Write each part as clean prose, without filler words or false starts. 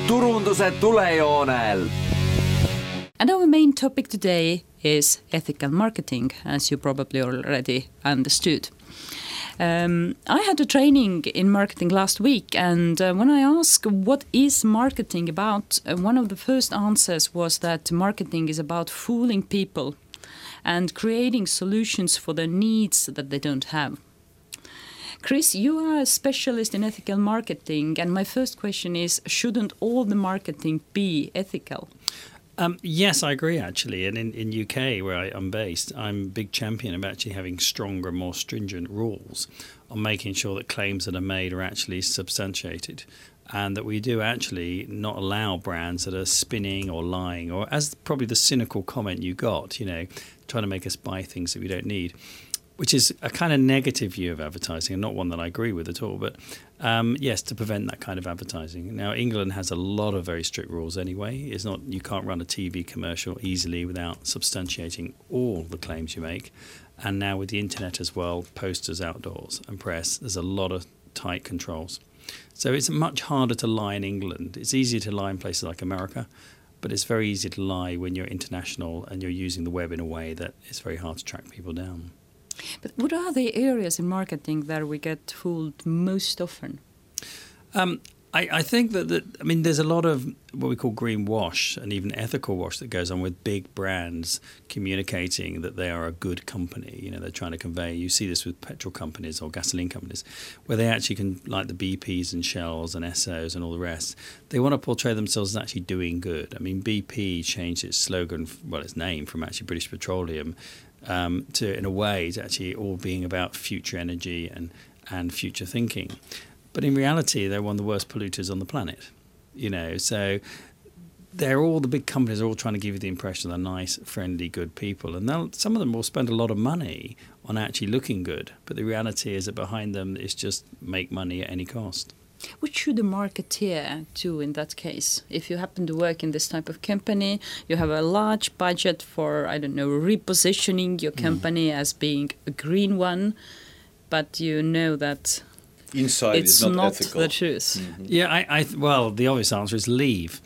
turunduse tulejoonel. And our main topic today is ethical marketing, as you probably already understood. I had a training in marketing last week, and when I asked what is marketing about, one of the first answers was that marketing is about fooling people and creating solutions for their needs that they don't have. Chris, you are a specialist in ethical marketing, and my first question is, shouldn't all the marketing be ethical? Yes, I agree, actually. And in UK, where I'm based, I'm a big champion of actually having stronger, more stringent rules on making sure that claims that are made are actually substantiated, and that we do actually not allow brands that are spinning or lying, or as probably the cynical comment you got, trying to make us buy things that we don't need, which is a kind of negative view of advertising, and not one that I agree with at all. But yes, to prevent that kind of advertising. Now, England has a lot of very strict rules anyway. You can't run a TV commercial easily without substantiating all the claims you make. And now with the internet as well, posters outdoors and press, there's a lot of tight controls. So it's much harder to lie in England. It's easier to lie in places like America, but it's very easy to lie when you're international and you're using the web in a way that it's very hard to track people down. But what are the areas in marketing that we get fooled most often? I think that there's a lot of what we call greenwash and even ethical wash that goes on with big brands communicating that they are a good company. They're trying to convey. You see this with petrol companies or gasoline companies, where they actually can, like the BPs and Shells and Essos and all the rest, they want to portray themselves as actually doing good. BP changed its slogan, its name from actually British Petroleum to, in a way, to actually all being about future energy and future thinking. But in reality, they're one of the worst polluters on the planet. So the big companies are all trying to give you the impression they're nice, friendly, good people. And some of them will spend a lot of money on actually looking good. But the reality is that behind them is just make money at any cost. What should a marketeer do in that case? If you happen to work in this type of company, you have a large budget for, repositioning your company as being a green one, but you know that inside it's is not ethical. The truth. Mm-hmm. Yeah, well, the obvious answer is leave.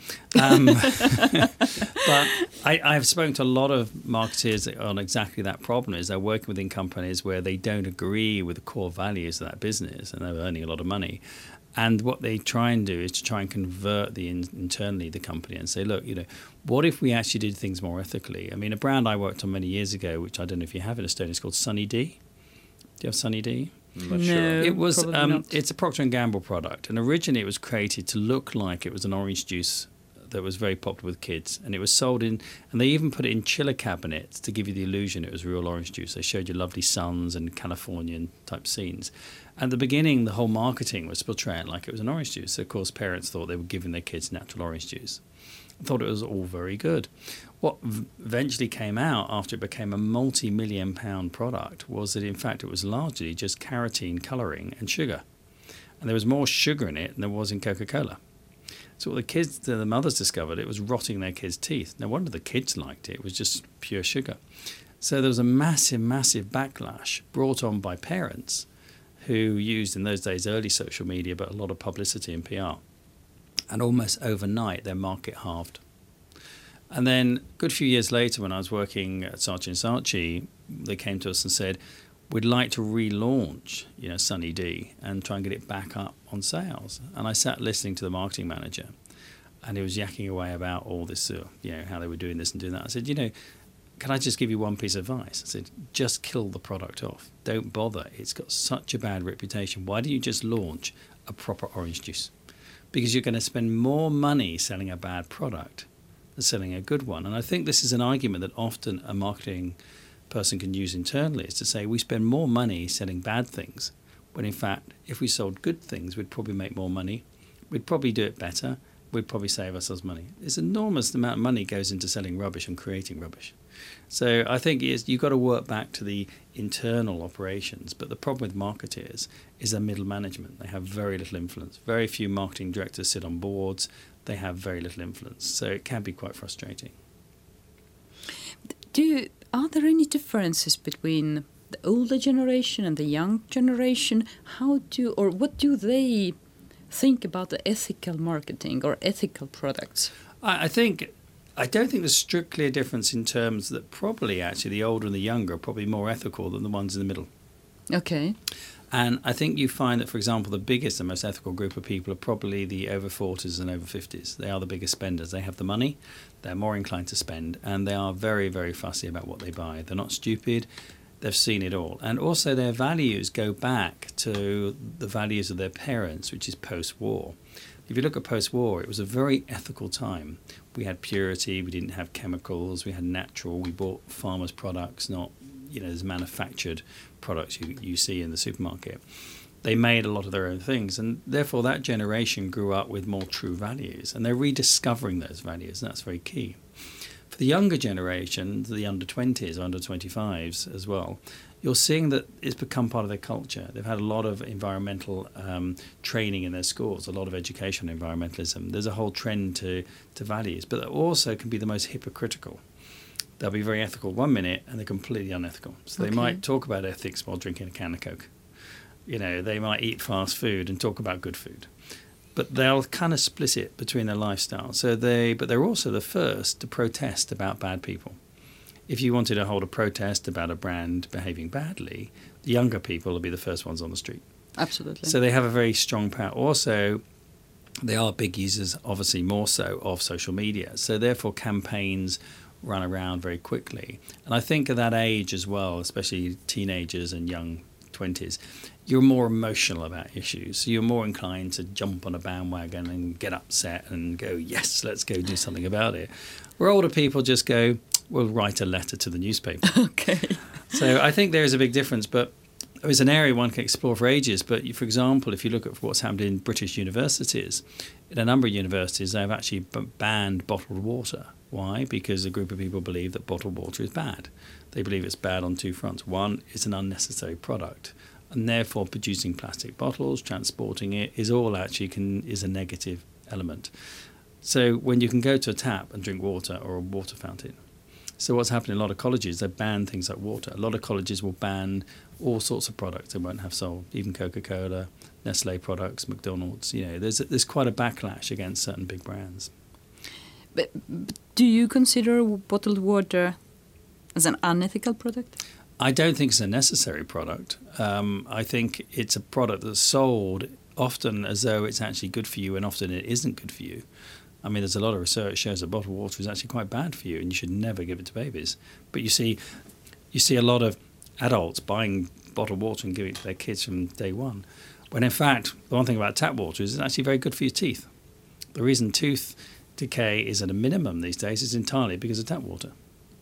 But I've spoken to a lot of marketeers on exactly that problem. Is they're working within companies where they don't agree with the core values of that business, and they're earning a lot of money. And what they try and do is to try and convert internally the company and say, look, what if we actually did things more ethically? A brand I worked on many years ago, which I don't know if you have in Estonia, is called Sunny D. Do you have Sunny D? I'm not sure. It was. Not. It's a Procter & Gamble product, and originally it was created to look like it was an orange juice that was very popular with kids, and it was sold in, and they even put it in chiller cabinets to give you the illusion it was real orange juice. They showed you lovely suns and Californian type scenes. At the beginning, the whole marketing was portraying like it was an orange juice. So of course, parents thought they were giving their kids natural orange juice. I thought it was all very good. What eventually came out after it became a multi-million-pound product was that, in fact, it was largely just carotene colouring and sugar. And there was more sugar in it than there was in Coca-Cola. So what the mothers discovered, it was rotting their kids' teeth. No wonder the kids liked it. It was just pure sugar. So there was a massive, massive backlash brought on by parents who used, in those days, early social media, but a lot of publicity and PR. And almost overnight, their market halved. And then a good few years later, when I was working at Saatchi & Saatchi, they came to us and said, we'd like to relaunch, Sunny D and try and get it back up on sales. And I sat listening to the marketing manager, and he was yakking away about all this, how they were doing this and doing that. I said, can I just give you one piece of advice? I said, just kill the product off. Don't bother. It's got such a bad reputation. Why don't you just launch a proper orange juice? Because you're going to spend more money selling a bad product than selling a good one. And I think this is an argument that often a marketing person can use internally, is to say we spend more money selling bad things, when in fact, if we sold good things, we'd probably make more money. We'd probably do it better. We'd probably save ourselves money. It's an enormous amount of money goes into selling rubbish and creating rubbish. So I think you've got to work back to the internal operations. But the problem with marketeers is their middle management. They have very little influence. Very few marketing directors sit on boards. They have very little influence. So it can be quite frustrating. Are there any differences between the older generation and the young generation? What do they think about the ethical marketing or ethical products? I don't think there's strictly a difference in terms that probably actually the older and the younger are probably more ethical than the ones in the middle. Okay. And I think you find that, for example, the biggest and most ethical group of people are probably the over 40s and over 50s. They are the biggest spenders. They have the money, they're more inclined to spend, and they are very, very fussy about what they buy. They're not stupid. They've seen it all. And also their values go back to the values of their parents, which is post-war. If you look at post-war, it was a very ethical time. We had purity, we didn't have chemicals, we had natural, we bought farmers' products, not, there's manufactured products you see in the supermarket. They made a lot of their own things, and therefore that generation grew up with more true values, and they're rediscovering those values, and that's very key. For the younger generation, the under 20s, under 25s as well, you're seeing that it's become part of their culture. They've had a lot of environmental training in their schools, a lot of education on environmentalism. There's a whole trend to values, but they also can be the most hypocritical. They'll be very ethical one minute and they're completely unethical. So they might talk about ethics while drinking a can of Coke. They might eat fast food and talk about good food. But they'll kind of split it between their lifestyles. But they're also the first to protest about bad people. If you wanted to hold a protest about a brand behaving badly, the younger people will be the first ones on the street. Absolutely. So they have a very strong power. Also, they are big users, obviously more so, of social media. So therefore, campaigns run around very quickly. And I think at that age as well, especially teenagers and young 20s, you're more emotional about issues. So you're more inclined to jump on a bandwagon and get upset and go, yes, let's go do something about it. Where older people just go, we'll write a letter to the newspaper. Okay. So I think there is a big difference, but it's an area one can explore for ages. But for example, if you look at what's happened in British universities, in a number of universities, they've actually banned bottled water. Why? Because a group of people believe that bottled water is bad. They believe it's bad on two fronts. One, it's an unnecessary product, and therefore producing plastic bottles, transporting it, is a negative element. So when you can go to a tap and drink water or a water fountain. So what's happening in a lot of colleges, they ban things like water. A lot of colleges will ban all sorts of products they won't have sold, even Coca-Cola, Nestle products, McDonald's. There's quite a backlash against certain big brands. But do you consider bottled water as an unethical product? I don't think it's a necessary product. I think it's a product that's sold often as though it's actually good for you, and often it isn't good for you. I mean, there's a lot of research shows that bottled water is actually quite bad for you, and you should never give it to babies. But you see a lot of adults buying bottled water and giving it to their kids from day one, when in fact, the one thing about tap water is it's actually very good for your teeth. The reason tooth decay is at a minimum these days is entirely because of tap water.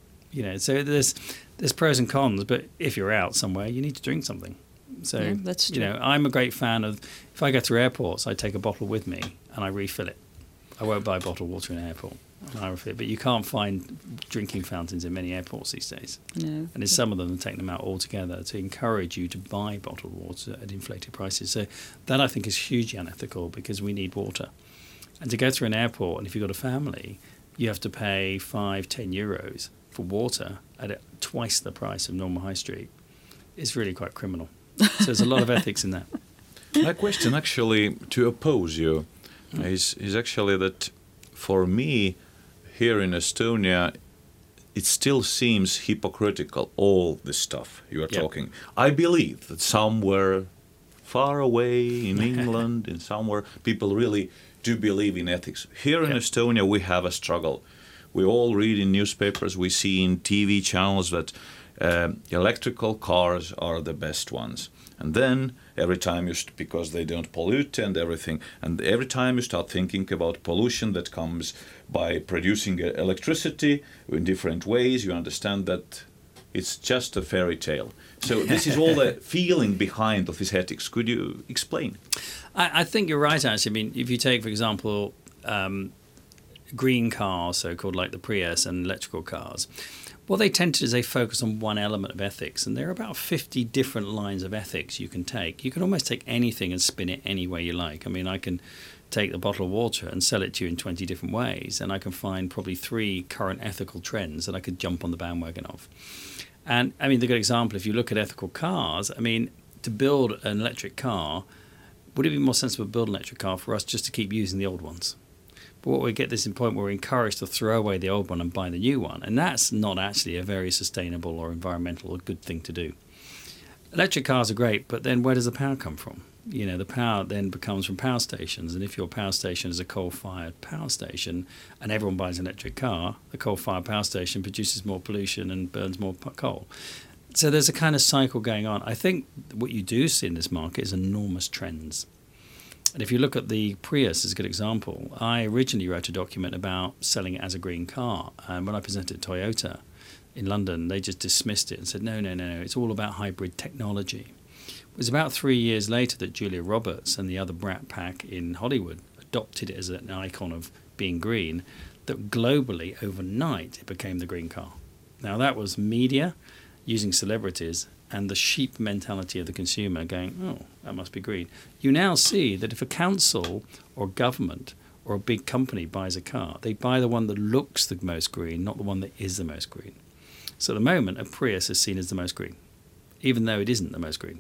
So there's pros and cons, but if you're out somewhere, you need to drink something. So yeah, that's true. I'm a great fan of, if I go through airports, I take a bottle with me and I refill it. I won't buy bottled water in an airport. But you can't find drinking fountains in many airports these days. No. And in some of them, they're taking them out altogether to encourage you to buy bottled water at inflated prices. So that, I think, is hugely unethical because we need water. And to go through an airport, and if you've got a family, you have to pay 5-10 euros for water at twice the price of normal high street. It's really quite criminal. So there's a lot of ethics in that. My question actually to oppose you is actually that for me here in Estonia it still seems hypocritical, all this stuff you are talking. I believe that somewhere far away in England and somewhere people really do believe in ethics. Here in Estonia we have a struggle. We all read in newspapers, we see in TV channels that electrical cars are the best ones. And then every time because they don't pollute and everything, and every time you start thinking about pollution that comes by producing electricity in different ways, you understand that it's just a fairy tale. So this is all the feeling behind of this ethics. Could you explain? I think you're right, actually. I mean, if you take, for example, green cars, so-called like the Prius, and electrical cars, what they tend to do is they focus on one element of ethics, and there are about 50 different lines of ethics you can take. You can almost take anything and spin it any way you like. I mean, I can take the bottle of water and sell it to you in 20 different ways, and I can find probably 3 current ethical trends that I could jump on the bandwagon of. And, I mean, the good example, if you look at ethical cars, I mean, to build an electric car would it be more sensible to build an electric car for us just to keep using the old ones? But what we get this in point where we're encouraged to throw away the old one and buy the new one, and that's not actually a very sustainable or environmental or good thing to do. Electric cars are great, but then where does the power come from? You know, the power then becomes from power stations, and if your power station is a coal-fired power station and everyone buys an electric car, the coal-fired power station produces more pollution and burns more coal. So there's a kind of cycle going on. I think what you do see in this market is enormous trends. And if you look at the Prius as a good example, I originally wrote a document about selling it as a green car. And when I presented Toyota in London, they just dismissed it and said, no, it's all about hybrid technology. It was about 3 years later that Julia Roberts and the other Brat Pack in Hollywood adopted it as an icon of being green, that globally, overnight, it became the green car. Now, that was media using celebrities and the sheep mentality of the consumer going, oh, that must be green. You now see that if a council or government or a big company buys a car, they buy the one that looks the most green, not the one that is the most green. So at the moment, a Prius is seen as the most green, even though it isn't the most green.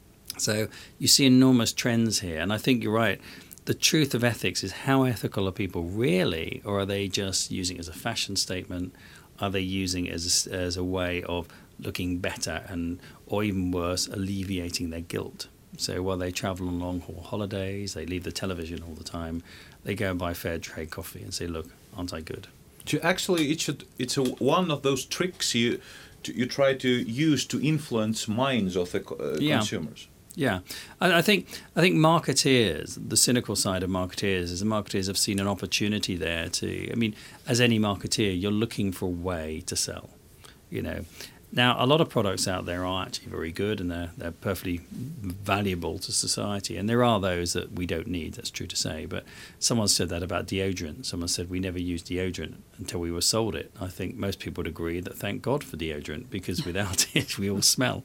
So you see enormous trends here, and I think you're right. The truth of ethics is, how ethical are people really, or are they just using it as a fashion statement? Are they using it as a way of looking better and, or even worse, alleviating their guilt? So while they travel on long-haul holidays, they leave the television all the time, they go and buy fair trade coffee and say, look, aren't I good? Actually, it's one of those tricks you try to use to influence minds of the consumers. Yeah, I think marketeers, the cynical side of marketeers, is the marketeers have seen an opportunity there to. I mean, as any marketeer, you're looking for a way to sell. You know, now a lot of products out there are actually very good and they're perfectly valuable to society, and there are those that we don't need. That's true to say. But someone said that about deodorant. Someone said we never used deodorant until we were sold it. I think most people would agree that thank God for deodorant, because without it we all smell.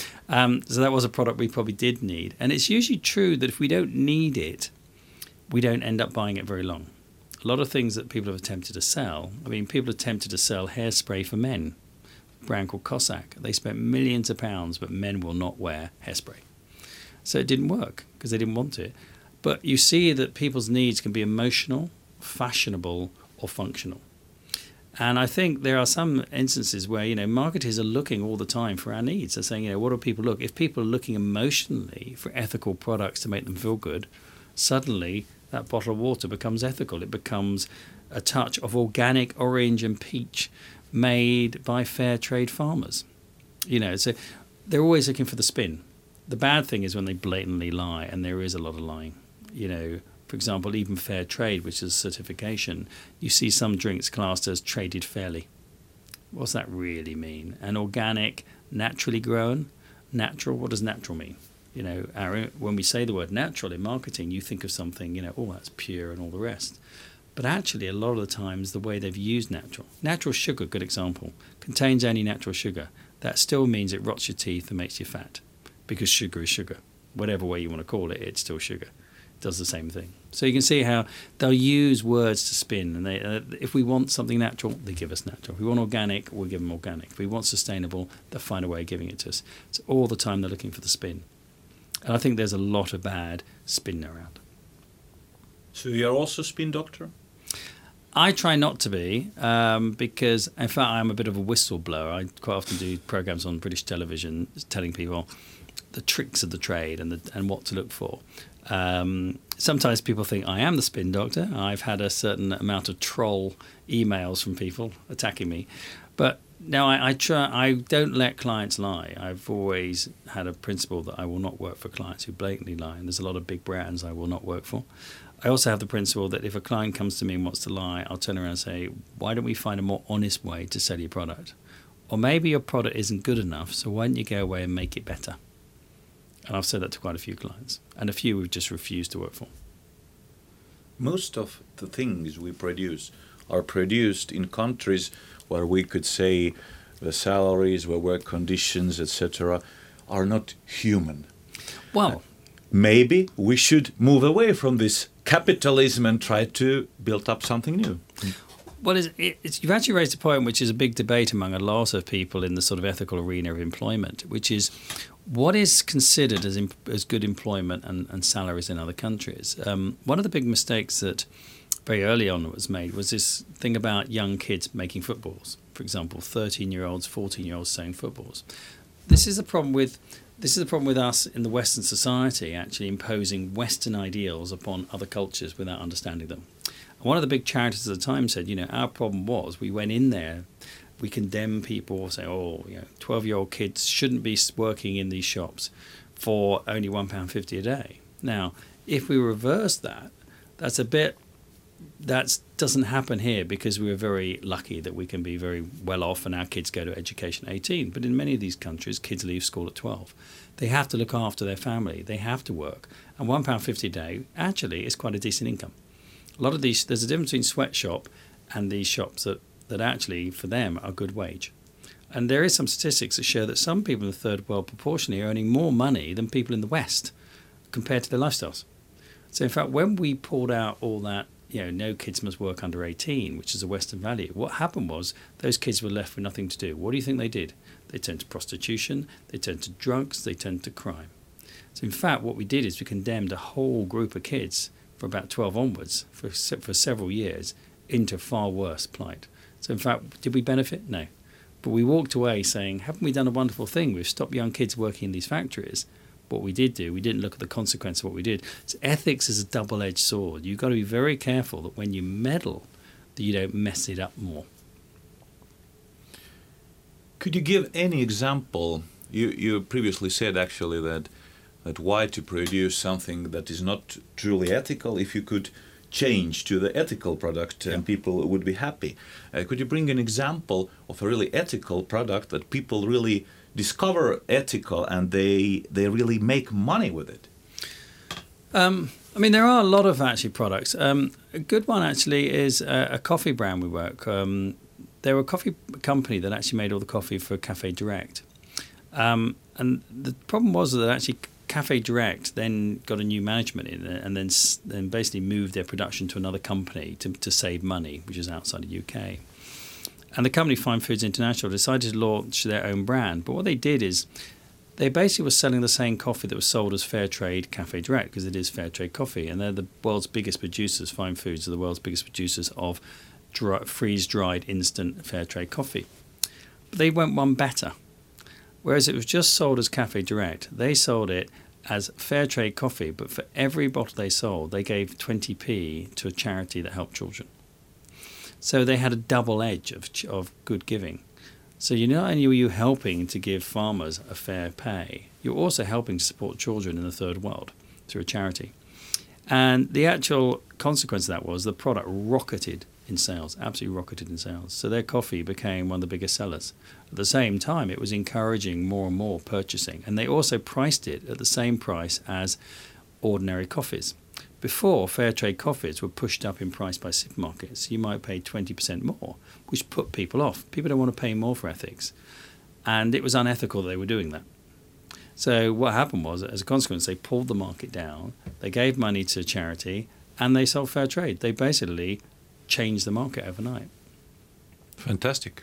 So that was a product we probably did need. And it's usually true that if we don't need it, we don't end up buying it very long. A lot of things that people have attempted to sell, I mean, people attempted to sell hairspray for men, a brand called Cossack. They spent millions of pounds, but men will not wear hairspray. So it didn't work because they didn't want it. But you see that people's needs can be emotional, fashionable, or functional. And I think there are some instances where, you know, marketers are looking all the time for our needs. They're saying, you know, what do people look? If people are looking emotionally for ethical products to make them feel good, suddenly that bottle of water becomes ethical. It becomes a touch of organic orange and peach made by fair trade farmers. You know, so they're always looking for the spin. The bad thing is when they blatantly lie, and there is a lot of lying, you know. For example, even fair trade, which is certification, you see some drinks classed as traded fairly. What's that really mean? And organic, naturally grown, natural, what does natural mean? You know, when we say the word natural in marketing, you think of something, you know, oh, that's pure and all the rest. But actually, a lot of the times, the way they've used natural sugar, good example, contains only natural sugar. That still means it rots your teeth and makes you fat, because sugar is sugar. Whatever way you want to call it, it's still sugar. Does the same thing. So you can see how they'll use words to spin, and they, if we want something natural, they give us natural. If we want organic, we'll give them organic. If we want sustainable, they'll find a way of giving it to us. So all the time they're looking for the spin. And I think there's a lot of bad spin around. So you're also a spin doctor? I try not to be, because in fact I'm a bit of a whistleblower. I quite often do programs on British television telling people the tricks of the trade and what to look for. Sometimes people think I am the spin doctor. I've had a certain amount of troll emails from people attacking me. But no, I don't let clients lie. I've always had a principle that I will not work for clients who blatantly lie. And there's a lot of big brands I will not work for. I also have the principle that if a client comes to me and wants to lie, I'll turn around and say, why don't we find a more honest way to sell your product? Or maybe your product isn't good enough, so why don't you go away and make it better? And I've said that to quite a few clients, and a few we've just refused to work for. Most of the things we produce are produced in countries where we could say the salaries, where work conditions, etc., are not human. Well, maybe we should move away from this capitalism and try to build up something new. Well, you've actually raised a point which is a big debate among a lot of people in the sort of ethical arena of employment, which is what is considered as good employment and salaries in other countries. One of the big mistakes that very early on was made was this thing about young kids making footballs. For example, 13-year-olds, 14-year-olds saying footballs. This is the problem with us in the Western society actually imposing Western ideals upon other cultures without understanding them. And one of the big charities at the time said, our problem was we went in there, we condemn people, say, 12-year-old kids shouldn't be working in these shops for only £1.50 a day. Now, if we reverse that, that doesn't happen here because we're very lucky that we can be very well off and our kids go to education at 18. But in many of these countries, kids leave school at 12. They have to look after their family. They have to work. And £1.50 a day actually is quite a decent income. A lot of these, there's a difference between sweatshop and these shops that actually, for them, are good wage. And there is some statistics that show that some people in the third world proportionally are earning more money than people in the West compared to their lifestyles. So in fact, when we pulled out all that, no kids must work under 18, which is a Western value, what happened was those kids were left with nothing to do. What do you think they did? They turned to prostitution, they turned to drugs, they turned to crime. So in fact, what we did is we condemned a whole group of kids for about 12 onwards for several years into far worse plight. So in fact, did we benefit? No. But we walked away saying, haven't we done a wonderful thing? We've stopped young kids working in these factories. What we did do, we didn't look at the consequence of what we did. So ethics is a double-edged sword. You've got to be very careful that when you meddle, that you don't mess it up more. Could you give any example? You previously said actually that why to produce something that is not truly ethical if you could change to the ethical product and people would be happy. Could you bring an example of a really ethical product that people really discover ethical and they really make money with it? There are a lot of actually products. A good one actually is a coffee brand we work. They were a coffee company that actually made all the coffee for Cafe Direct. And the problem was that actually Cafe Direct then got a new management in it and then basically moved their production to another company to save money, which is outside the UK. And the company Fine Foods International decided to launch their own brand. But what they did is they basically were selling the same coffee that was sold as Fair Trade Cafe Direct, because it is Fair Trade coffee. And they're the world's biggest producers. Fine Foods are the world's biggest producers of freeze-dried instant Fair Trade coffee. But they went one better. Whereas it was just sold as Cafe Direct, they sold it as Fair Trade coffee, but for every bottle they sold, they gave 20p to a charity that helped children. So they had a double edge of good giving. So not only were you helping to give farmers a fair pay, you're also helping to support children in the third world through a charity. And the actual consequence of that was the product rocketed in sales, absolutely rocketed in sales. So their coffee became one of the biggest sellers. At the same time, it was encouraging more and more purchasing. And they also priced it at the same price as ordinary coffees. Before, fair trade coffees were pushed up in price by supermarkets. You might pay 20% more, which put people off. People don't want to pay more for ethics. And it was unethical that they were doing that. So what happened was, as a consequence, they pulled the market down, they gave money to charity, and they sold fair trade. They basically changed the market overnight. Fantastic.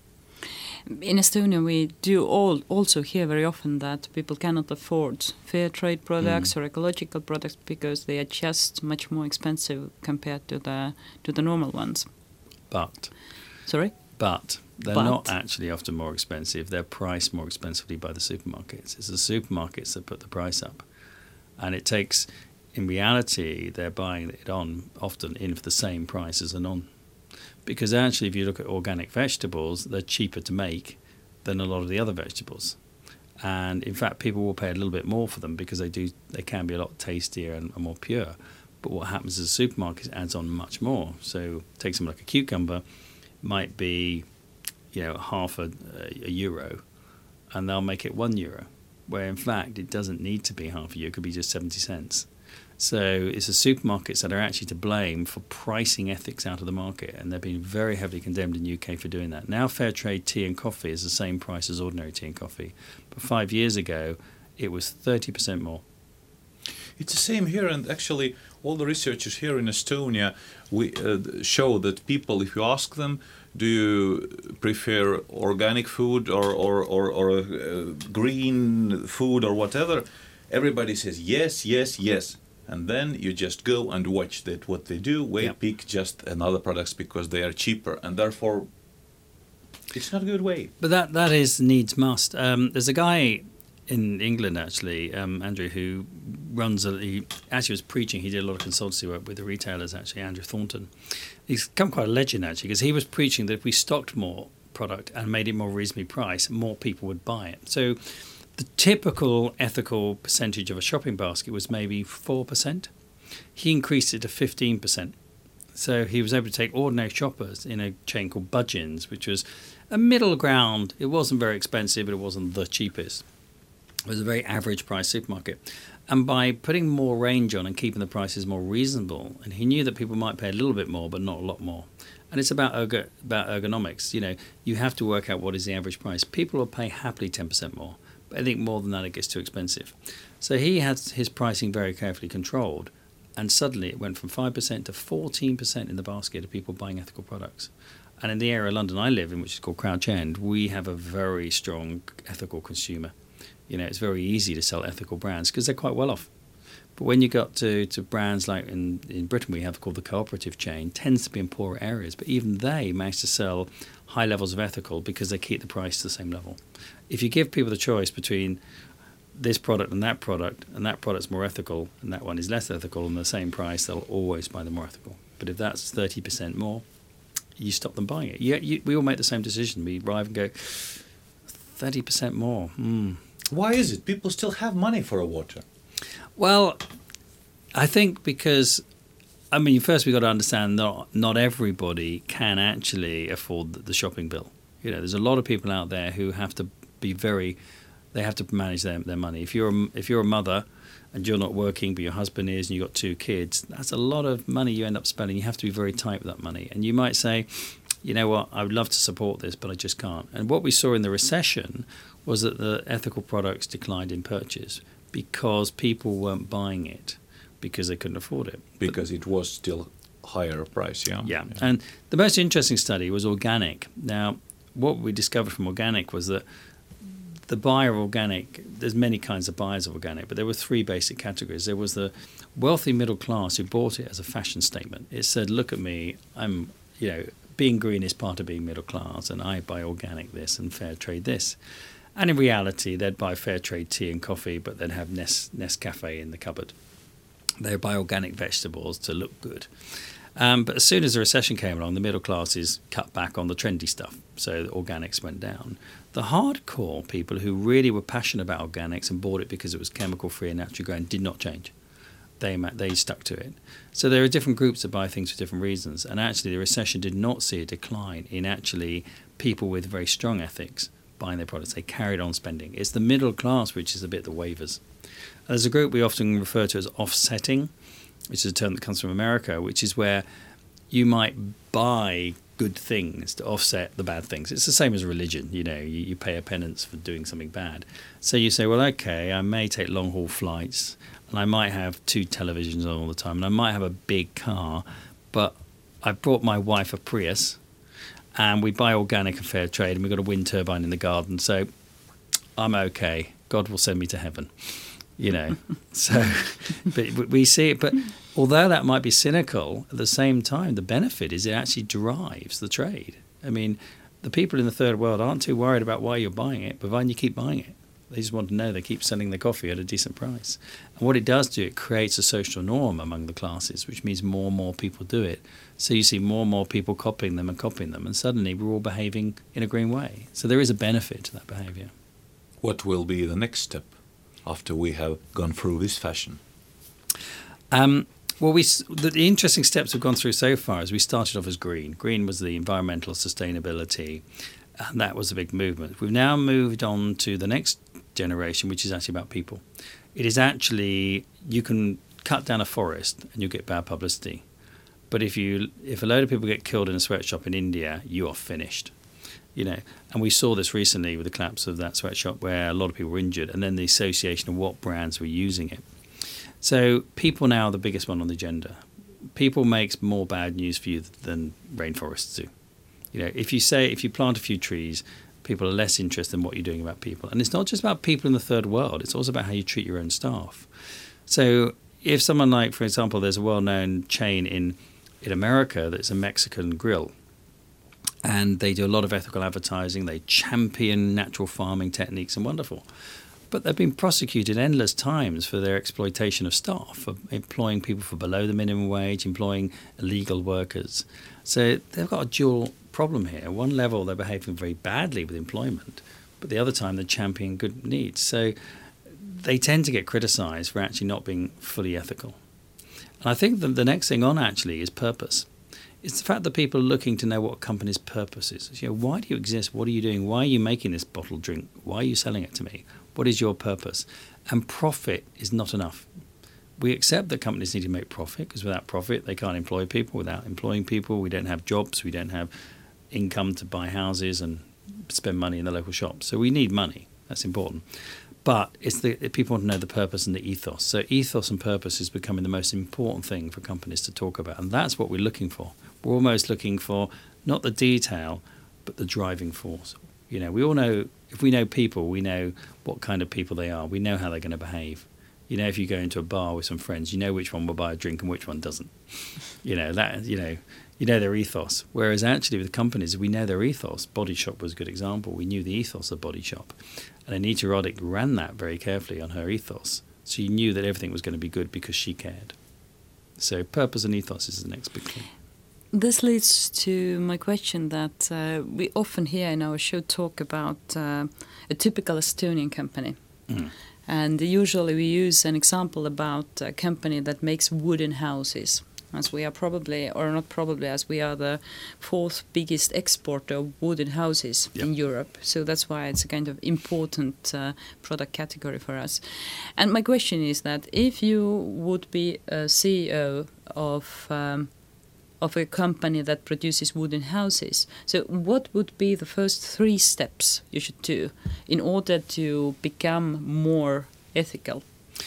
In Estonia, we do also hear very often that people cannot afford fair trade products or ecological products because they are just much more expensive compared to the normal ones. But they're not actually often more expensive. They're priced more expensively by the supermarkets. It's the supermarkets that put the price up. And it takes, in reality, they're buying it on often in for the same price as a non. Because actually, if you look at organic vegetables, they're cheaper to make than a lot of the other vegetables. And in fact, people will pay a little bit more for them because they can be a lot tastier and more pure. But what happens is the supermarket adds on much more. So take something like a cucumber, might be half a euro, and they'll make it €1, where in fact it doesn't need to be half a euro, it could be just 70 cents. So it's the supermarkets that are actually to blame for pricing ethics out of the market, and they've been very heavily condemned in the UK for doing that. Now fair trade tea and coffee is the same price as ordinary tea and coffee, but 5 years ago it was 30% more. It's the same here, and actually all the researchers here in Estonia we show that people, if you ask them, do you prefer organic food or green food or whatever, everybody says yes, yes, yes. And then you just go and watch that what they do. They pick just another products because they are cheaper, and therefore it's not a good way. But that is needs must. There's a guy in England actually, Andrew, who runs he actually was preaching. He did a lot of consultancy work with the retailers. Actually, Andrew Thornton. He's become quite a legend actually because he was preaching that if we stocked more product and made it more reasonably priced, more people would buy it. So the typical ethical percentage of a shopping basket was maybe 4%. He increased it to 15%. So he was able to take ordinary shoppers in a chain called Budgens, which was a middle ground. It wasn't very expensive, but it wasn't the cheapest. It was a very average price supermarket. And by putting more range on and keeping the prices more reasonable, and he knew that people might pay a little bit more, but not a lot more. And it's about ergonomics. You know, you have to work out what is the average price. People will pay happily 10% more. But I think more than that, it gets too expensive. So he had his pricing very carefully controlled. And suddenly it went from 5% to 14% in the basket of people buying ethical products. And in the area of London I live in, which is called Crouch End, we have a very strong ethical consumer. You know, it's very easy to sell ethical brands because they're quite well off. But when you got to brands like in Britain we have called the cooperative chain, tends to be in poorer areas, but even they manage to sell high levels of ethical because they keep the price to the same level. If you give people the choice between this product and that product's more ethical and that one is less ethical and the same price, they'll always buy the more ethical. But if that's 30% more, you stop them buying it. We all make the same decision. We arrive and go, 30% more. Why is it? People still have money for a water. Well, I think because, I mean, first we've got to understand not everybody can actually afford the shopping bill. You know, there's a lot of people out there who have to be they have to manage their money. If you're a mother and you're not working but your husband is and you've got 2 kids, that's a lot of money you end up spending. You have to be very tight with that money. And you might say, you know what, I would love to support this, but I just can't. And what we saw in the recession was that the ethical products declined in purchase because people weren't buying it because they couldn't afford it. Because it was still higher price, yeah? Yeah. And the most interesting study was organic. Now, what we discovered from organic was that the buyer of organic, there's many kinds of buyers of organic, but there were 3 basic categories. There was the wealthy middle class who bought it as a fashion statement. It said, look at me, I'm, you know, being green is part of being middle class, and I buy organic this and fair trade this. And in reality, they'd buy fair trade tea and coffee, but they'd have Nescafe in the cupboard. They'd buy organic vegetables to look good. But as soon as the recession came along, the middle classes cut back on the trendy stuff, so the organics went down. The hardcore people who really were passionate about organics and bought it because it was chemical-free and naturally grown did not change. They stuck to it. So there are different groups that buy things for different reasons. And actually the recession did not see a decline in actually people with very strong ethics buying their products. They carried on spending. It's the middle class which is a bit the waivers. There's a group we often refer to as offsetting, which is a term that comes from America, which is where you might buy good things to offset the bad things. It's the same as religion. You know, you pay a penance for doing something bad. So you say, well, okay, I may take long-haul flights and I might have 2 televisions on all the time and I might have a big car, but I brought my wife a Prius and we buy organic and fair trade and we've got a wind turbine in the garden, so I'm okay. God will send me to heaven. You know, so but we see it. But although that might be cynical, at the same time, the benefit is it actually drives the trade. I mean, the people in the third world aren't too worried about why you're buying it, provided you keep buying it. They just want to know they keep selling their coffee at a decent price. And what it does do, it creates a social norm among the classes, which means more and more people do it. So you see more and more people copying them, and suddenly we're all behaving in a green way. So there is a benefit to that behaviour. What will be the next step after we have gone through this fashion? Well, the interesting steps we've gone through so far is we started off as green. Green was the environmental sustainability, and that was a big movement. We've now moved on to the next generation, which is actually about people. It is actually, you can cut down a forest and you get bad publicity. But if a load of people get killed in a sweatshop in India, you are finished. You know, and we saw this recently with the collapse of that sweatshop where a lot of people were injured, and then the association of what brands were using it. So people now are the biggest one on the agenda. People makes more bad news for you than rainforests do. You know, if you plant a few trees, people are less interested in what you're doing about people. And it's not just about people in the third world. It's also about how you treat your own staff. So if someone like, for example, there's a well-known chain in America that's a Mexican grill, and they do a lot of ethical advertising. They champion natural farming techniques and wonderful. But they've been prosecuted endless times for their exploitation of staff, for employing people for below the minimum wage, employing illegal workers. So they've got a dual problem here. At one level, they're behaving very badly with employment, but the other time they're championing good needs. So they tend to get criticised for actually not being fully ethical. And I think that the next thing on actually is purpose. It's the fact that people are looking to know what a company's purpose is. You know, why do you exist? What are you doing? Why are you making this bottled drink? Why are you selling it to me? What is your purpose? And profit is not enough. We accept that companies need to make profit, because without profit, they can't employ people. Without employing people, we don't have jobs. We don't have income to buy houses and spend money in the local shops. So we need money. That's important. But people want to know the purpose and the ethos. So ethos and purpose is becoming the most important thing for companies to talk about. And that's what we're looking for. We're almost looking for not the detail, but the driving force. You know, we all know, if we know people, we know what kind of people they are. We know how they're going to behave. You know, if you go into a bar with some friends, you know which one will buy a drink and which one doesn't. You know their ethos. Whereas actually with companies, we know their ethos. Body Shop was a good example. We knew the ethos of Body Shop. And Anita Roddick ran that very carefully on her ethos. So you knew that everything was going to be good because she cared. So purpose and ethos is the next big thing. This leads to my question that we often hear in our show talk about a typical Estonian company. Mm. And usually we use an example about a company that makes wooden houses, as we are as we are the fourth biggest exporter of wooden houses in Europe. So that's why it's a kind of important product category for us. And my question is that if you would be a CEO of a company that produces wooden houses, so what would be the first 3 steps you should do in order to become more ethical?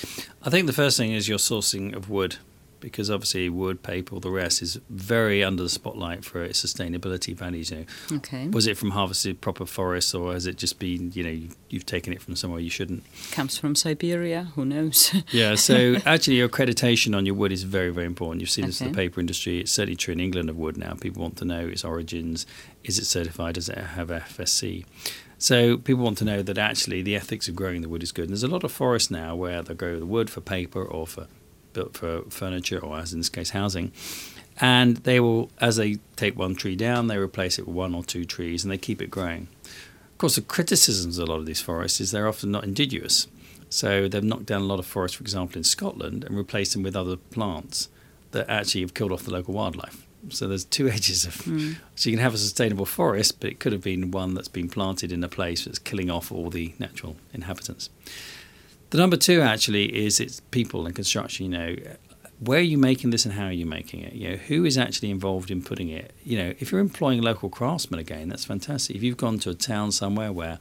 I think the first thing is your sourcing of wood, because obviously wood, paper, all the rest is very under the spotlight for its sustainability values. You know. Okay. Was it from harvested proper forests, or has it just been, you've taken it from somewhere you shouldn't? Comes from Siberia, who knows? Yeah, so actually your accreditation on your wood is very, very important. You've seen this in the paper industry. It's certainly true in England of wood now. People want to know its origins. Is it certified? Does it have FSC? So people want to know that actually the ethics of growing the wood is good. And there's a lot of forests now where they grow the wood for paper or built for furniture, or as in this case housing, and they will, as they take one tree down, they replace it with 1 or 2 trees and they keep it growing. Of course, the criticisms of a lot of these forests is they're often not indigenous, so they've knocked down a lot of forests, for example in Scotland, and replaced them with other plants that actually have killed off the local wildlife. So there's 2 edges of so you can have a sustainable forest, but it could have been one that's been planted in a place that's killing off all the natural inhabitants. The number 2 actually is it's people and construction. Where are you making this and how are you making it? Who is actually involved in putting it? If you're employing local craftsmen again, that's fantastic. If you've gone to a town somewhere where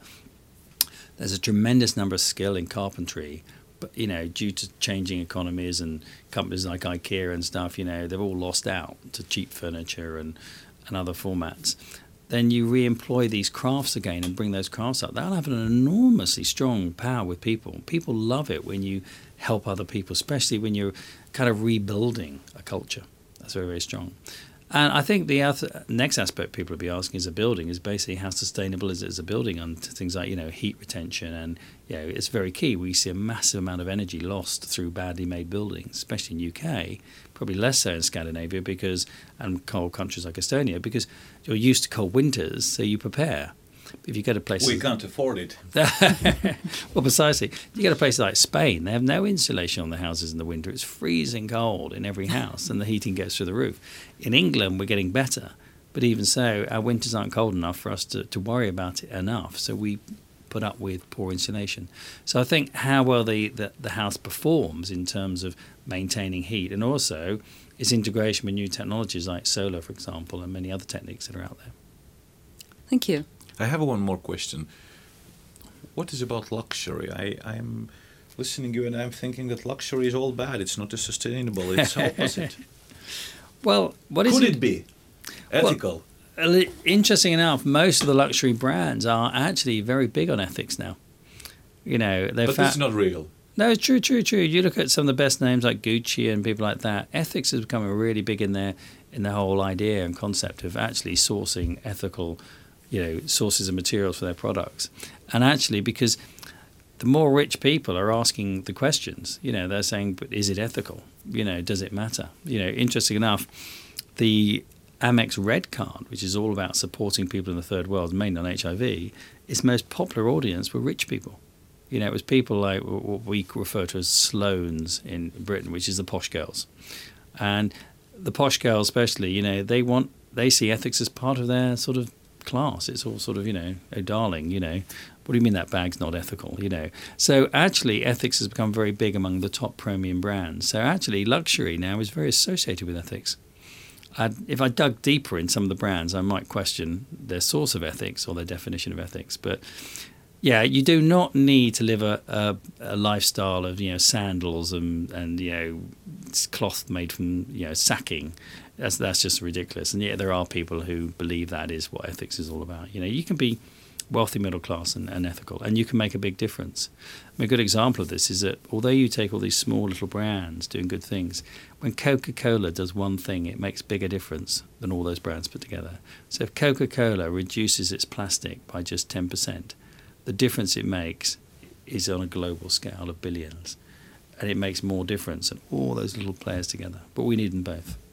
there's a tremendous number of skill in carpentry, but due to changing economies and companies like IKEA and stuff, they've all lost out to cheap furniture and other formats. Then you re-employ these crafts again and bring those crafts up. That'll have an enormously strong power with people. People love it when you help other people, especially when you're kind of rebuilding a culture. That's very, very strong. And I think the next aspect people will be asking is a building is basically how sustainable is it as a building on things like, heat retention. And, it's very key. We see a massive amount of energy lost through badly made buildings, especially in UK, probably less so in Scandinavia and cold countries like Estonia, because you're used to cold winters, so you prepare. If you go to places... We can't afford it. Well, precisely. You go to places like Spain, they have no insulation on the houses in the winter. It's freezing cold in every house, and the heating goes through the roof. In England, we're getting better. But even so, our winters aren't cold enough for us to worry about it enough. So we put up with poor insulation. So I think how well the house performs in terms of maintaining heat, and also its integration with new technologies like solar, for example, and many other techniques that are out there. Thank you. I have one more question. What is about luxury? I'm listening to you and I'm thinking that luxury is all bad. It's not sustainable. It's opposite. Well, what is Could it be ethical? Well, interesting enough, most of the luxury brands are actually very big on ethics now. You know, but it's not real. No, true. You look at some of the best names like Gucci and people like that. Ethics has become really big in the whole idea and concept of actually sourcing ethical, sources of materials for their products. And actually, because the more rich people are asking the questions, they're saying, but is it ethical? Does it matter? Interesting enough, the Amex Red Card, which is all about supporting people in the third world, mainly on HIV, its most popular audience were rich people. It was people like what we refer to as Sloans in Britain, which is the posh girls. And the posh girls especially, they see ethics as part of their sort of class. It's all sort of, oh darling, what do you mean that bag's not ethical, So actually ethics has become very big among the top premium brands. So actually luxury now is very associated with ethics. If I dug deeper in some of the brands, I might question their source of ethics or their definition of ethics. But yeah, you do not need to live a lifestyle of sandals and cloth made from sacking. That's just ridiculous. And yet there are people who believe that is what ethics is all about. You can be wealthy, middle class, and ethical, and you can make a big difference. A good example of this is that although you take all these small little brands doing good things, when Coca-Cola does one thing, it makes bigger difference than all those brands put together. So if Coca-Cola reduces its plastic by just 10%, the difference it makes is on a global scale of billions, and it makes more difference than all those little players together. But we need them both.